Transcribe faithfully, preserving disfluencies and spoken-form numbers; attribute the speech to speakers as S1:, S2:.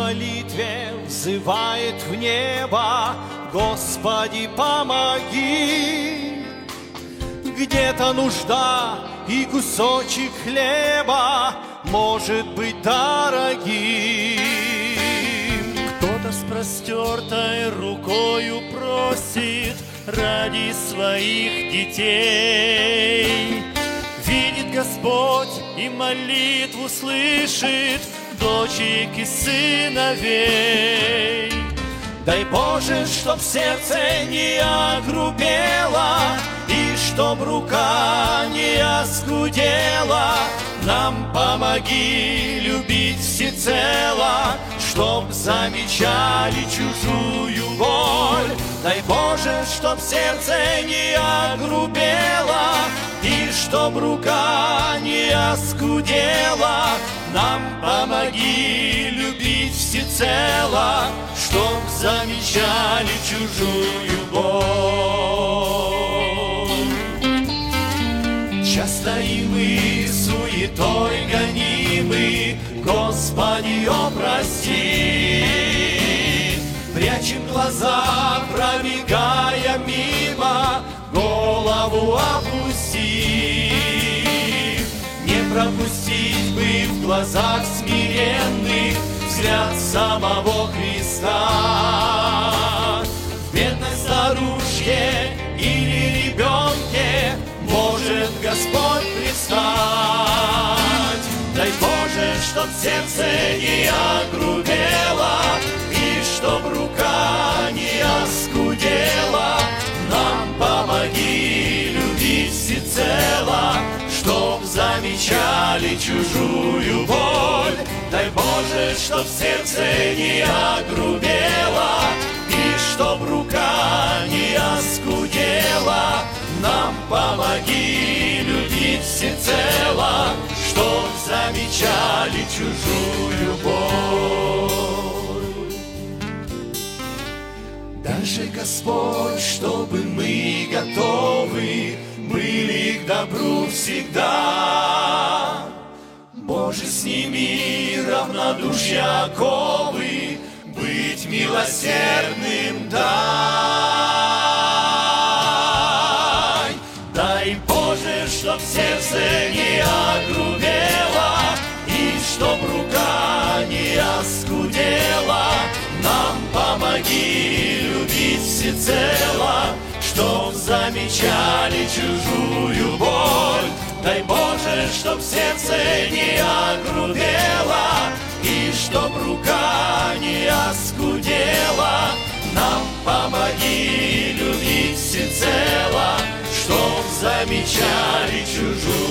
S1: молитве взывает в небо: Господи, помоги. Где-то нужда и кусочек хлеба может быть дорогим.
S2: Кто-то с простертой рукою просит ради своих детей. Видит Господь и молитву слышит дочек и сыновей.
S1: Дай, Боже, чтоб сердце не огрубело, и чтоб рука не оскудела. Нам помоги любить всецело, чтоб замечали чужую боль. Дай, Боже, чтоб сердце не огрубело, и чтоб рука не оскудела. Нам помоги любить всецело, чтоб замечали чужую боль. Часто и мы суетой гонимы, Господи, о прости. Прячем глаза, пробегая мимо, голову опусти. Не пропустить бы в глазах смиренных взгляд самого Христа. В бедной старушке или ребенке может Господь предстать. Дай, Боже, чтоб сердце не огрубело, и чтоб рука не оскудела. Нам помоги любить всецело, чтоб замечали чужую боль. Дай, Боже, чтоб сердце не огрубело, и чтоб рука не оскудела. Нам помоги любить всецело, чтоб замечали чужую боль. Даже, Господь, чтобы мы готовы были к добру всегда. Боже, сними равнодушие оковы, быть милосердным дай. Дай, Боже, чтоб сердце не огрубело, и чтоб рука не оскудела. Нам помоги любить всецело, чтоб замечали чужую боль. Дай, Боже, чтоб сердце не огрубело, и чтоб рука не оскудела. Нам помоги любить всецело, чтоб замечали чужую